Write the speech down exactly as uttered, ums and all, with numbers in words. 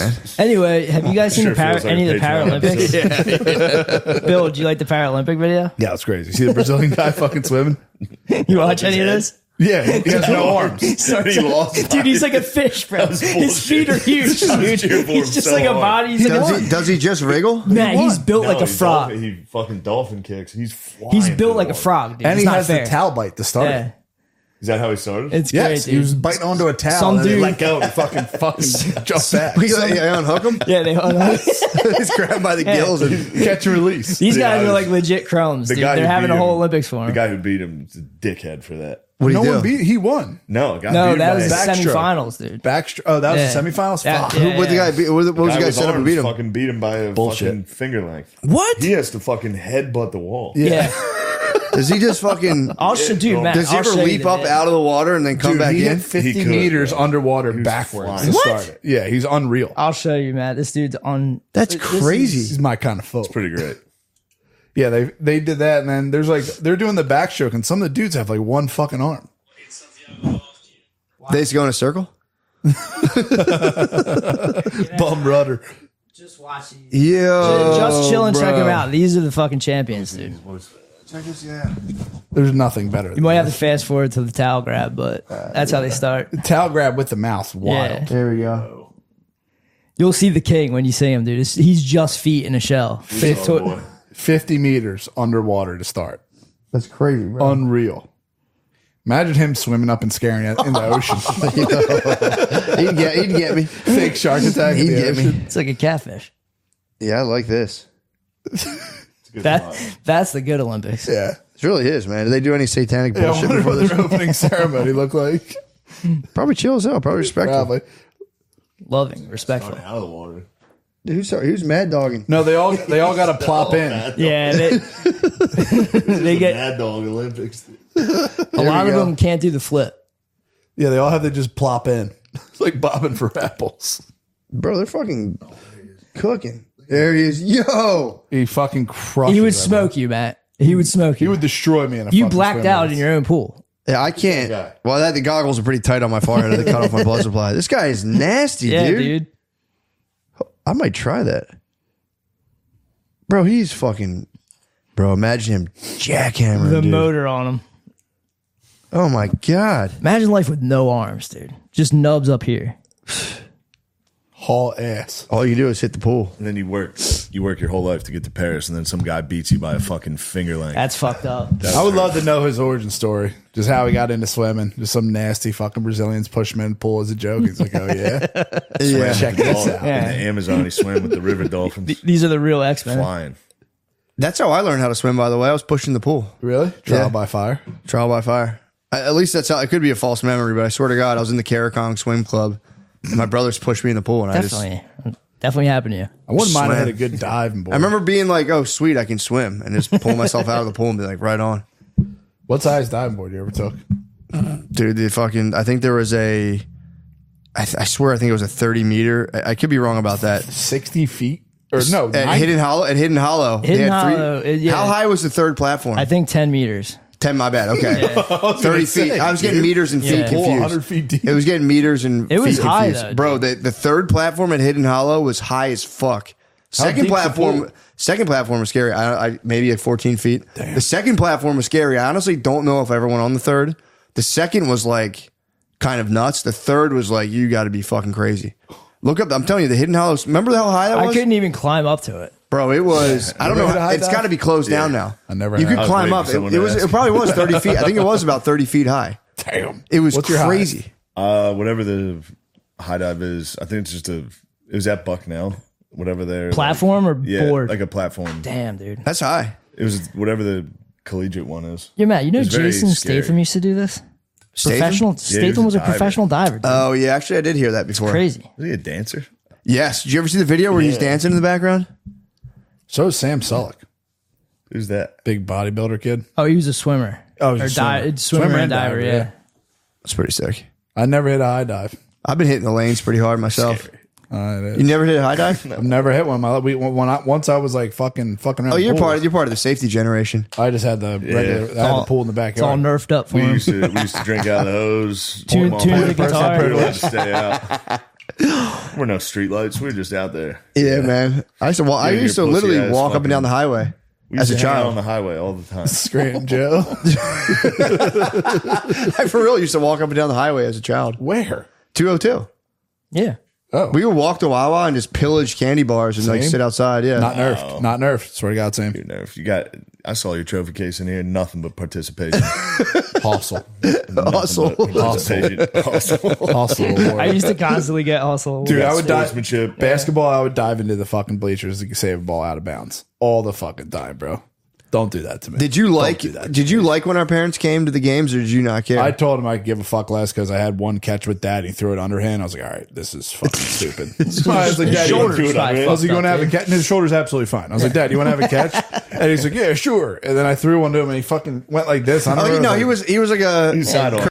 Anyway, have you guys seen Sure the para- feels like any a of the Patreon Paralympics? Bill, do you like the Paralympic video? Yeah, it's crazy. See the Brazilian guy fucking swimming? You watch any of this? Yeah, he has no arms. Sorry, He lost dude, he's like a fish, bro. His feet are huge, I was dude. cheering for He's him just so like a hard. body. He's like Does a, he, does he just wriggle? man, he's built No, like a he's frog. dolphin- he fucking dolphin kicks. He's flying. He's through built the like a water. frog, dude. And It's he not has fair. the towel bite to start. Yeah, Is that how he started? it's Yes, great, he was dude. biting onto a towel Some and then dude- let go and fucking fucking jump back. We let you unhook him? Yeah, they hold on. He's grabbed by the Yeah. gills. And, Catch and release. These Yeah, guys I are was- like legit crumbs, The dude. guy They're who having beat a whole him- Olympics for The him. guy who beat him is a dickhead for that. what do No you do? one beat. He won. No, a guy No, beat that him was the by backstroke. semifinals, dude. Backstroke. Oh, that was Yeah. the semifinals. Yeah, Fuck. yeah. Who, what the guy beat, what, what was guy the guy with set up and arms beat him? Fucking beat him by a Bullshit. fucking finger length. What? He has to fucking headbutt the wall. Yeah. Does he just fucking... I'll show, dude, man. Does he I'll ever show you leap the up video. out of the water and then come Dude, back he in? hit fifty He could, meters bro. underwater was backwards flying. to What? start it. Yeah, he's unreal. I'll show you, man. This dude's on. That's this is- crazy. He's my kind of folk. Pretty great. Yeah, they they did that, and then there's like they're doing the backstroke, and some of the dudes have like one fucking arm. They just go in a circle? Bum rudder. Just watch these. Yeah. Just chill and check bro. them out. These are the fucking champions, dude. There's nothing better. You might have to fast forward to the towel grab, but that's how they start. towel grab with the mouth. Wild. Yeah. There we go. You'll see the king when you see him, dude. It's, he's just feet in a shell. Oh, boy. fifty meters underwater to start. That's crazy, bro. Unreal. Imagine him swimming up and scaring it in the ocean. he'd, get, he'd get me. Fake shark attack. in He'd the get ocean. me. It's like a catfish. Yeah, I like this. That that's the good Olympics. Yeah. It really is, man. Did they do any satanic Yeah, I bullshit wonder before what this? their opening ceremony looked like. Probably chill as hell. Probably respectful. Probably. Loving, respectful. Out of the water. Dude, who's, sorry, who's mad dogging? No, they all they all got to plop in. Yeah, they, they get Mad Dog Olympics. a lot of go. them can't do the flip. Yeah, they all have to just plop in. It's like bobbing for apples. Bro, they're fucking cooking. There he is. Yo! He fucking crushes. He would everyone. smoke you, Matt. He would smoke He you. would destroy me in a You fucking blacked swim out race. in your own pool. Yeah, I can't. Well, that the goggles are pretty tight on my forehead. They cut off my blood supply. This guy is nasty, Yeah, dude. dude. I might try that. Bro, he's fucking... Bro, imagine him jackhammering, The dude. motor on him. Oh, my God. Imagine life with no arms, dude. Just nubs up here. Haul ass. All you do is hit the pool. And then you work, you work your whole life to get to Paris, and then some guy beats you by a fucking finger length. That's fucked up. I would love to know his origin story. Just how he got into swimming. Just some nasty fucking Brazilians push him in the pool as a joke. He's like, oh, yeah. Yeah. Check this out. Yeah. In the Amazon, he swam with the river dolphins These are the real X-Men. flying. That's how I learned how to swim, by the way. I was pushing the pool. Really? Trial Yeah. by fire? Trial by fire. I, at least that's how... It could be a false memory, but I swear to God, I was in the Karakong Swim Club. And my brothers pushed me in the pool, and I just... Definitely. Definitely happened to you. I wouldn't mind if I Swam. had a good diving board. I remember being like, oh, sweet, I can swim, and just pull myself out of the pool and be like, right on. What size diving board you ever took? Dude, the fucking... I think there was a... I, th- I swear I think it was a thirty meter. I, I could be wrong about that. sixty feet? Or no, At ninety. Hidden Hollow? At Hidden Hollow. they Hidden had three- Hollow, it- yeah. How high was the third platform? I think ten meters. ten, my bad. Okay. thirty say, feet. I was getting dude. meters and feet Yeah. Pool confused. one hundred feet deep. It was getting meters and It was feet high, confused. though, Bro, the, the third platform at Hidden Hollow was high as fuck. Second deep's the platform, pool? second platform was scary. I, I maybe like fourteen feet. The second platform was scary. I honestly don't know if I ever went on the third. The second was like kind of nuts. The third was like, you got to be fucking crazy. Look up. I'm telling you, the Hidden Hollows. Remember how high that I was, couldn't even climb up to it. bro? It was. I don't know. Never hit a high It's dive? got to be closed down now. I never You had. could I was climb waiting up. for It, someone it to was. ask. It probably was thirty feet. I think it was about thirty feet high. Damn. It was What's your crazy. Uh, whatever the high dive is, I think it's just a. It was at Bucknell, whatever their Platform or like, yeah, board? like a platform. Damn, dude. That's high. It was whatever the collegiate one is. Yeah, Matt, you know It's very Jason scary. Statham used to do this? Statham? Professional. he was Statham a was a diver. professional diver, dude. Oh yeah, actually, I did hear that before. Crazy. Was he a dancer? Yes. Did you ever see the video where he's dancing in the background? So is Sam Sullock. Who's that? Big bodybuilder kid. Oh, he was a swimmer. Oh, he's or a swimmer. di- swimmer, Swimmer and and diver, diver, yeah. yeah. That's pretty sick. I never hit a high dive. I've been hitting the lanes pretty hard myself. Uh, it is. You never hit a high dive? I've never hit one. My we, when I, once I was like fucking fucking around. Oh, you're pools. part. Of, you're part of the safety generation. I just had the regular. I had all- the pool in the It's all backyard. nerfed up for We him. used to we used to drink out of the hose. Tune- Mom tune had the to guitar. we were allowed to stay out. We're no streetlights. We're just out there. Yeah, man. I used to walk. I Yeah, used to your literally pussy-ass walk up and down the fucking- highway We as used a to hang out child. on the highway all the time. Scranton Joe. I for real used to walk up and down the highway as a child. Where? two oh two. Yeah. Oh, We would walk to Wawa and just pillage candy bars and like Same. sit outside. Yeah. not nerfed. Not nerfed. Swear to God, same. You know, if you got, I saw your trophy case in here. Nothing but participation. Hustle. Hustle. Participation. Hustle. Hustle. I used to constantly get hustle. Dude, I would dive. Sportsmanship. Basketball, I would dive into the fucking bleachers to save a ball out of bounds all the fucking time, bro. Don't do that to me. Did you like? do that to Did you like when our parents came to the games, or did you not care? I told him I could give a fuck less because I had one catch with dad. He threw it underhand. I was like, all right, this is fucking stupid. I was like, Dad, you shoulders wanna- probably I was like, you fucked want to up, have a dude. catch? And his shoulder's absolutely fine. I was like, Dad, you want to have a catch? And he's like, yeah, sure. And then I threw one to him and he fucking went like this. I don't oh, know. you know, if he I- was he was like a You side on.